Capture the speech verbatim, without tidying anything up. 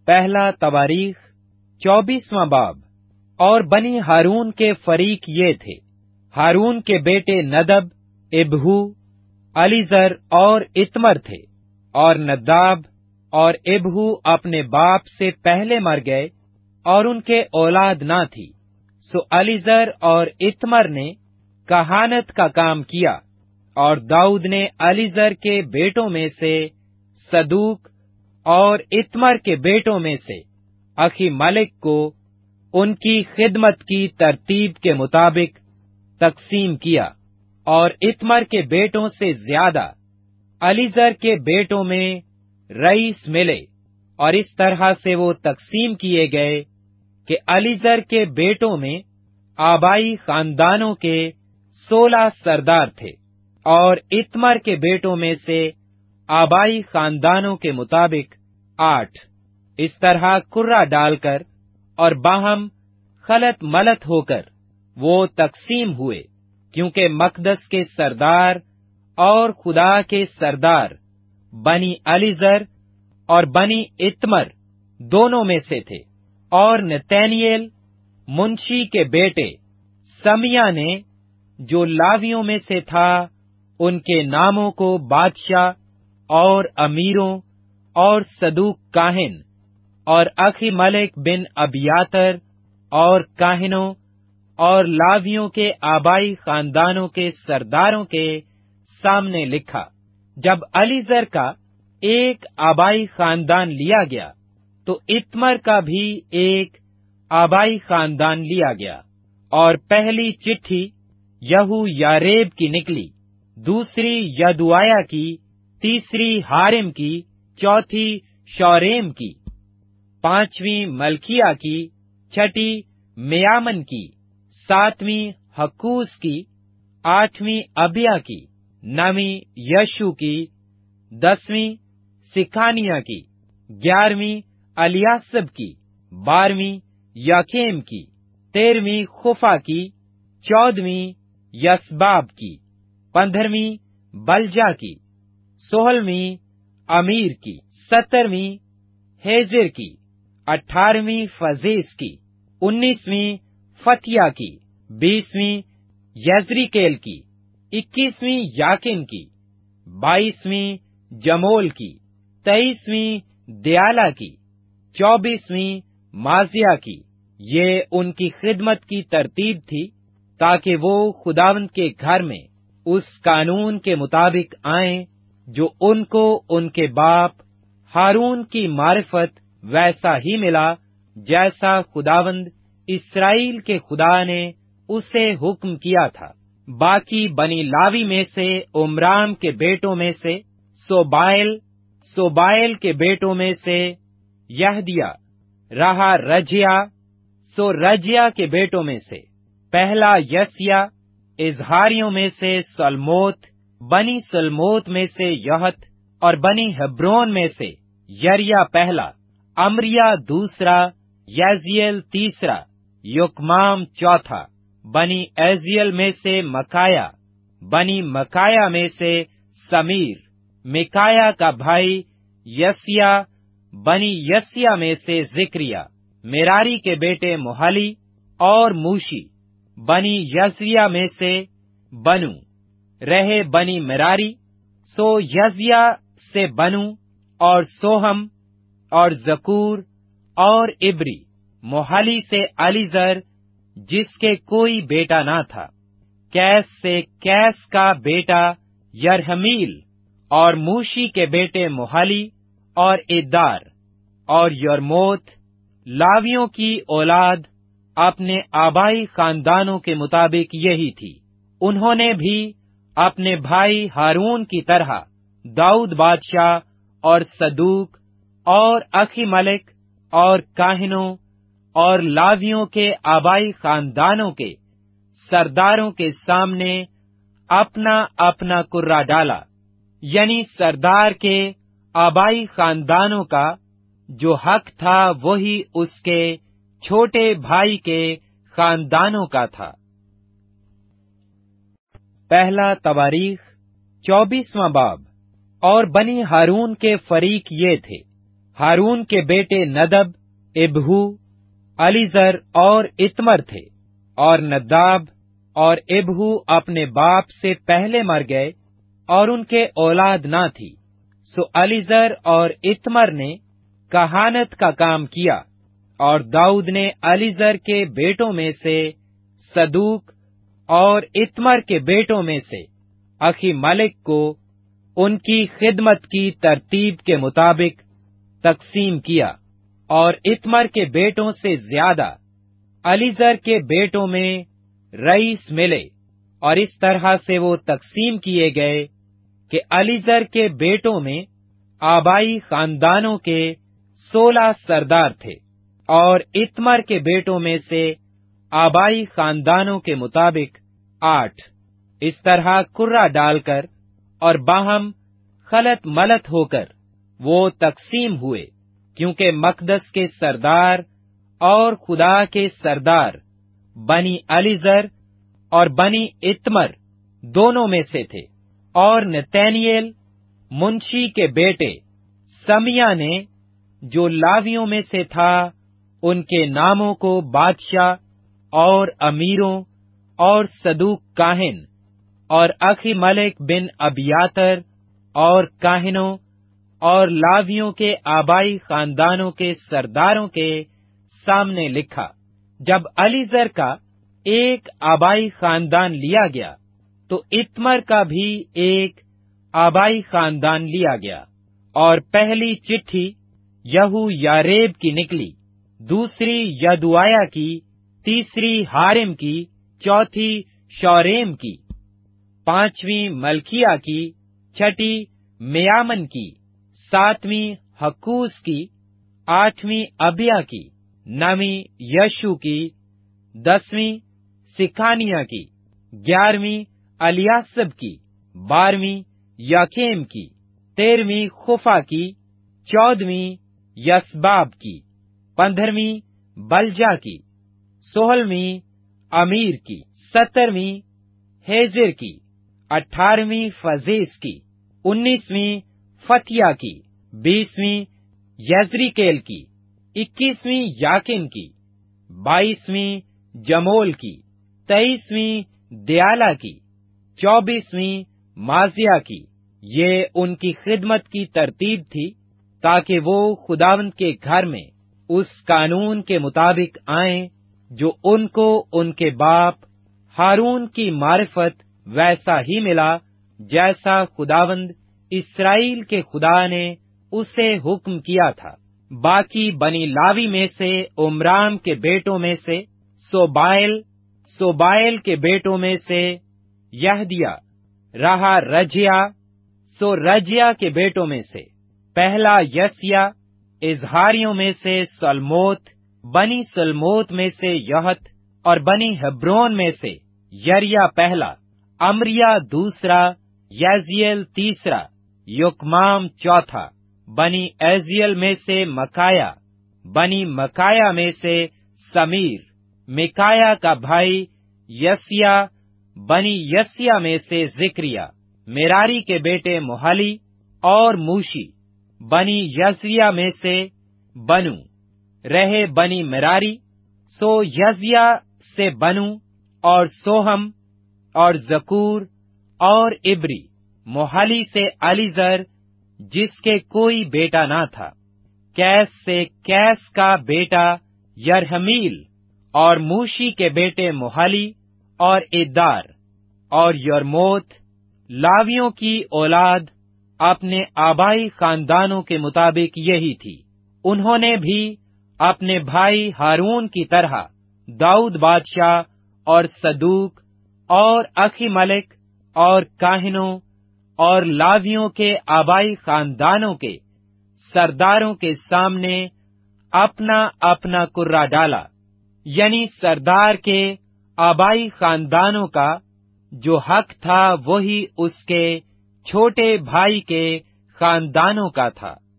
پہلا تواریخ چوبیسواں باب۔ اور بنی ہارون کے فریق یہ تھے: ہارون کے بیٹے ندب، ابہو، علیزر اور اتمر تھے۔ اور نداب اور ابہو اپنے باپ سے پہلے مر گئے اور ان کے اولاد نہ تھی، سو علیزر اور اتمر نے کہانت کا کام کیا۔ اور داؤد نے علیزر کے بیٹوں میں سے صدوق اور اتمر کے بیٹوں میں سے اخی ملک کو ان کی خدمت کی ترتیب کے مطابق تقسیم کیا، اور اتمر کے بیٹوں سے زیادہ علیزر کے بیٹوں میں رئیس ملے، اور اس طرح سے وہ تقسیم کیے گئے کہ علیزر کے بیٹوں میں آبائی خاندانوں کے سولہ سردار تھے، اور اتمر کے بیٹوں میں سے آبائی خاندانوں کے مطابق آٹھ، اس طرح کرہ ڈال کر اور باہم خلط ملط ہو کر وہ تقسیم ہوئے، کیونکہ مقدس کے سردار اور خدا کے سردار بنی علیزر اور بنی اتمر دونوں میں سے تھے۔ اور نتنیل منشی کے بیٹے سمیہ نے، جو لاویوں میں سے تھا، ان کے ناموں کو بادشاہ اور امیروں اور صدوق کاہن اور اخی ملک بن ابیاتر اور کاہنوں اور لاویوں کے آبائی خاندانوں کے سرداروں کے سامنے لکھا۔ جب علیزر کا ایک آبائی خاندان لیا گیا تو اتمر کا بھی ایک آبائی خاندان لیا گیا، اور پہلی چٹھی یہو یاریب کی نکلی، دوسری یدوآیا کی، تیسری ہارم کی، چوتھی شوریم کی، پانچویں ملکیہ کی، چھٹی میامن کی، ساتویں حکوس کی، آٹھویں ابیا کی، نویں یشو کی، دسویں سکھانیہ کی، گیارہویں الیاسب کی، بارہویں یاکیم کی، تیرہویں خفا کی، چودہویں یسباب کی، پندرہویں بلجا کی، سولہویں امیر کی، سترویں ہیزر کی، اٹھارہویں فزیس کی، انیسویں فتیا کی، بیسویں یزریکیل کی، اکیسویں یاکن کی، بائیسویں جمول کی، تیئیسویں دیالا کی، چوبیسویں مازیہ کی۔ یہ ان کی خدمت کی ترتیب تھی، تاکہ وہ خداوند کے گھر میں اس قانون کے مطابق آئیں جو ان کو ان کے باپ ہارون کی معرفت ویسا ہی ملا جیسا خداوند اسرائیل کے خدا نے اسے حکم کیا تھا۔ باقی بنی لاوی میں سے عمرام کے بیٹوں میں سے سوبائل، سوبائل کے بیٹوں میں سے یہدیا، رہا رجیا، سو رجیا کے بیٹوں میں سے پہلا یسیا، اظہاریوں میں سے سلموت، بنی سلموت میں سے یہت، اور بنی ہبرون میں سے یریا پہلا، امریا دوسرا، یزیل تیسرا، یکمام چوتھا، بنی ایزیل میں سے مکایا، بنی مکایا میں سے سمیر، مکایا کا بھائی یسیا، بنی یسیا میں سے ذکریا، میراری کے بیٹے محلی اور موشی، بنی یزیا میں سے بنو، رہے بنی مراری، سو یزیا سے بنو اور سوہم اور زکور اور عبری، محلی سے علیزر جس کے کوئی بیٹا نہ تھا، کیس سے کیس کا بیٹا یرحمیل، اور موشی کے بیٹے محلی اور ادار اور یرموت۔ لاویوں کی اولاد اپنے آبائی خاندانوں کے مطابق یہی تھی۔ انہوں نے بھی اپنے بھائی ہارون کی طرح داؤد بادشاہ اور صدوق اور اخی ملک اور کاہنوں اور لاویوں کے آبائی خاندانوں کے سرداروں کے سامنے اپنا اپنا کرہ ڈالا، یعنی سردار کے آبائی خاندانوں کا جو حق تھا وہی اس کے چھوٹے بھائی کے خاندانوں کا تھا۔ پہلا تواریخ چوبیسواں باب۔ اور بنی ہارون کے فریق یہ تھے: हारून के बेटे नदब, इब्हू, अलीजर और इत्मर थे। और नदाब और इब्हू अपने बाप से पहले मर गए और उनके औलाद ना थी। सो अलीजर और इत्मर ने कहानत का काम किया। और दाऊद ने अलीजर के बेटों में से सदूक और इत्मर के बेटों में से अखीमलेक को उनकी खिदमत की तरतीब के मुताबिक तकसीम किया। और इत्मर के बेटों से ज्यादा अलीजर के बेटों में रईस मिले, और इस तरह से वो तकसीम किए गए कि अलीजर के बेटों में आबाई खानदानों के सोलह सरदार थे, और इत्मर के बेटों में से आबाई खानदानों के मुताबिक आठ। इस तरह कुर्रा डालकर और बाहम खलत मलत होकर वो तकसीम हुए, क्योंकि मकदस के सरदार और खुदा के सरदार बनी अलीजर और बनी इत्मर दोनों में से थे। और नतैनिएल मुंशी के बेटे समिया ने, जो लावियों में से था, उनके नामों को बादशाह और अमीरों और सदूक काहिन और अखीमलेक बिन अबियातर और काहिनों और लावियों के आबाई खानदानों के सरदारों के सामने लिखा। जब अलीजर का एक आबाई खानदान लिया गया, तो इत्मर का भी एक आबाई खानदान लिया गया। और पहली चिट्ठी यहू यारेब की निकली, दूसरी यदुआया की, तीसरी हारिम की, चौथी शौरेम की, पांचवी मलकिया की, छठी मियामन की, सातवीं हकूस की, आठवीं अबिया की, नवीं यशु की, दसवीं सिकानिया की, ग्यारहवीं अलियासब की, बारहवीं याकेम की, तेरहवीं खुफा की, चौदहवीं यसबाब की, पंद्रहवीं बलजा की, सोलहवीं अमीर की, सत्तरवीं हेजिर की, अठारहवीं फजीस की, उन्नीसवीं फतिया की, बीसवीं यजरीकेल की, इक्कीसवीं याकिन की, बाईसवीं जमोल की, तेईसवीं दयाला की, चौबीसवीं माजिया की। ये उनकी खिदमत की तरतीब थी, ताकि वो खुदावंद के घर में उस कानून के मुताबिक आएं जो उनको उनके बाप हारून की मारिफत वैसा ही मिला जैसा खुदावंद इस्राएल के खुदा ने उसे हुक्म किया था। बाकी बनी लावी में से उमराम के बेटों में से सोबाइल, सोबाइल के बेटों में से यहदिया, रहा रजिया, सो रजिया के बेटों में से पहला यसिया, इजहारियों में से सलमोत, बनी सलमोत में से यहत, और बनी हेब्रोन में से यरिया पहला, अमरिया दूसरा, यज़िएल तीसरा, युकमाम चौथा, बनी एजियल में से मकाया, बनी मकाया में से समीर, मिकाया का भाई यसिया, बनी यसिया में से जिक्रिया, मेरारी के बेटे मोहली और मूशी, बनी यजिया में से बनु, रहे बनी मेरारी, सो यजिया से बनु और सोहम और जकूर और इब्री, मोहली से अलीजर जिसके कोई बेटा ना था, कैस से कैस का बेटा यरहमील, और मूशी के बेटे मोहली और इद्दार और यरमोत, लावियों की औलाद अपने आबाई खानदानों के मुताबिक यही थी। उन्होंने भी अपने भाई हारून की तरह दाऊद बादशाह और सदूक और अखीमलेक और काहिनों और लावियों के आबाई खानदानों के सरदारों के सामने अपना अपना कुर्रा डाला, यानी सरदार के आबाई खानदानों का जो हक था वही उसके छोटे भाई के खानदानों का था।